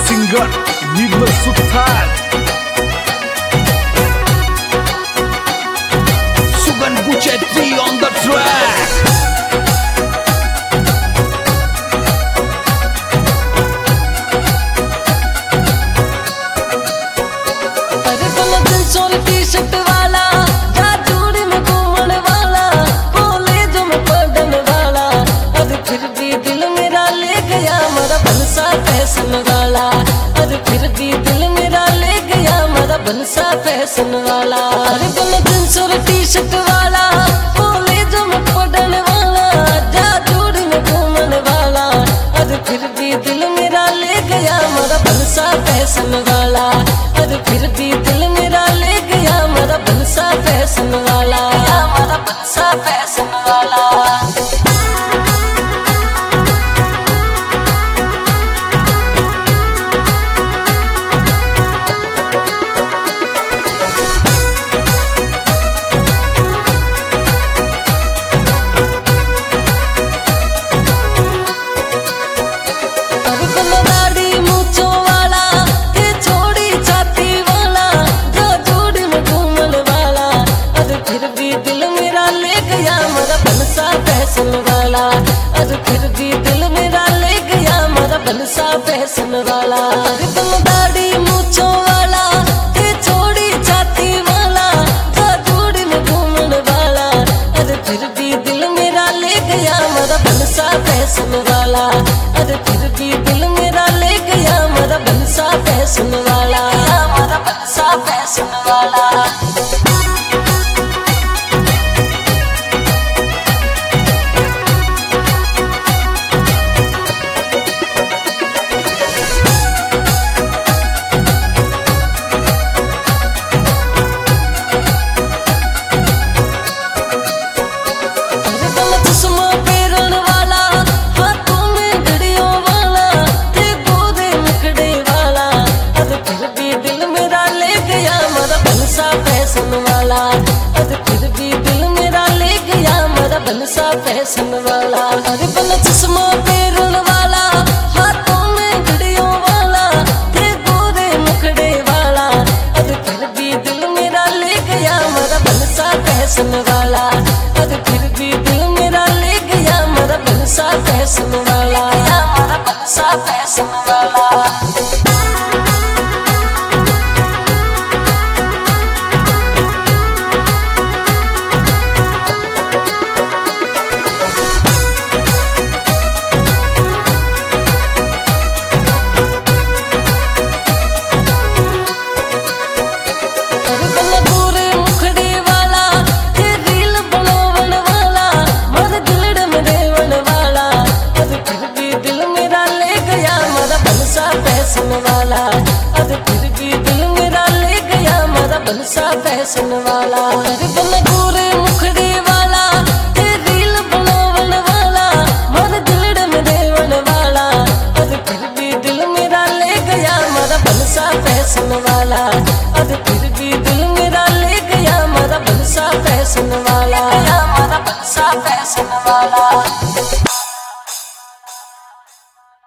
singer Nirmal Sultan, Sugan Buchetri on the track. T-shirt वाला जादूरी में घूमने वाला कॉलेज में पढ़ने वाला और फिर भी दिल मेरा ले गया मेरा बनसा फैशन वाला और फिर भी दिल मेरा ले गया मेरा बनसा फैशन वाला। जींस और टी-शर्ट वाला कॉलेज में पढ़ने वाला जादूरी में घूमने वाला और फिर भी दिल मेरा ले गया मेरा बनसा फैशन वाला और फिर भी दिल मेरा ले गया मेरा बनसा फैशन वाला, मेरा बनसा फैशन वाला। वाला और फिर भी दिल मेरा ले गया मेरा बनसा फैशन वाला। दाढ़ी मूंछों वाला ये छोड़ी छाती वाला जादूरी में घूमने वाला और फिर भी दिल मेरा ले गया मेरा बनसा फैशन वाला और फिर भी दिल मेरा ले गया मेरा बनसा फैशन वाला, मेरा बनसा फैशन वाला। वाला और फिर भी दिल मेरा ले गया मेरा बनसा फैशन वाला। अरे बन चश्मा पहनने वाला हाथों में घड़ियों वाला ये गोरे मुखड़े वाला और फिर भी दिल मेरा ले गया मेरा बनसा फैशन वाला और फिर भी दिल मेरा ले गया मेरा बनसा फैशन वाला, मेरा बनसा फैशन वाला। वाला और फिर भी दिल मेरा ले गया मेरा बनसा फैशन वाला। गोरे मुखड़ी वाला ये रील बनावन वाला मेरे दिल में देवन वाला और फिर भी दिल मेरा ले गया मेरा बनसा फैशन वाला और फिर भी दिल मेरा ले गया मेरा बनसा फैशन वाला, मेरा बनसा फैशन वाला।